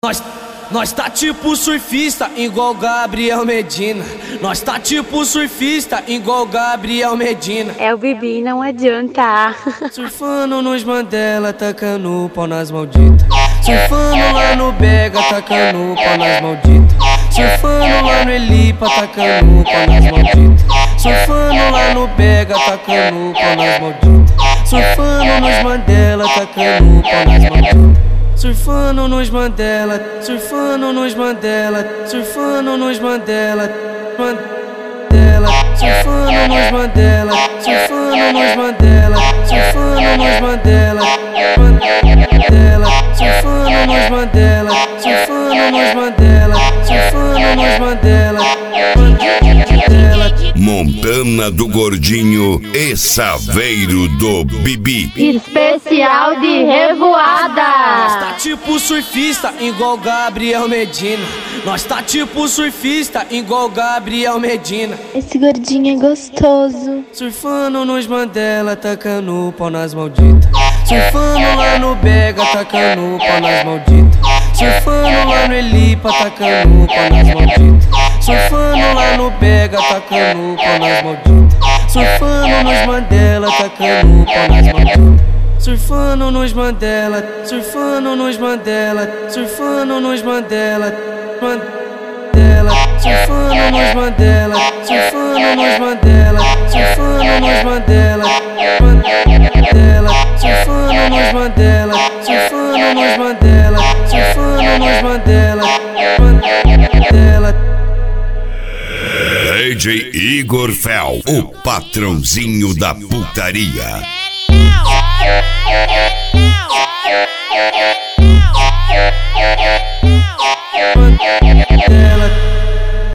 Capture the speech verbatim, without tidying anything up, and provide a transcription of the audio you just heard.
Nós, nós tá tipo surfista, igual Gabriel Medina. Nós tá tipo surfista, igual Gabriel Medina. É o Bibi, não adianta. Surfando nos Mandela, tacando pau nas malditas. Surfando lá no Bega, tacando pau nas malditas. Surfando lá no Elipa, tacando pau nas malditas. Surfando lá no Bega, tacando pau nas malditas. Surfando nos Mandela, tacando pau nas malditas. Surfando nos Mandela, surfando nos Mandela, surfando nos Mandela, Mandela, surfando nos Mandela, surfando nos Mandela, surfando nos Mandela, Mandela, surfando nos Mandela, surfando nos Mandela, surfando nos Mandela, Mandela. Montana do Gordinho e Saveiro do Bibi. Especial de revoada. Nós tá tipo surfista, igual Gabriel Medina. Nós tá tipo surfista, igual Gabriel Medina. Esse gordinho é gostoso. Surfando nos Mandela, tacando pau nas malditas. Surfando lá no Bega, tacando pau nas malditas. Surfando lá no Elipa, tacando pau nas malditas. Surfando lá no Bega, tacando pau nas malditas. Surfando nos Mandela, tacando pau nas malditas. Surfando nos Mandela, surfando nos Mandela, surfando nos Mandela, Mandela, surfando nos Mandela, surfando nos Mandela, surfando nos Mandela, Mandela, surfando nos Mandela, surfando nos Mandela, surfando nos Mandela, Mandela. D J Igor Fel, o patrãozinho da putaria. Mandela.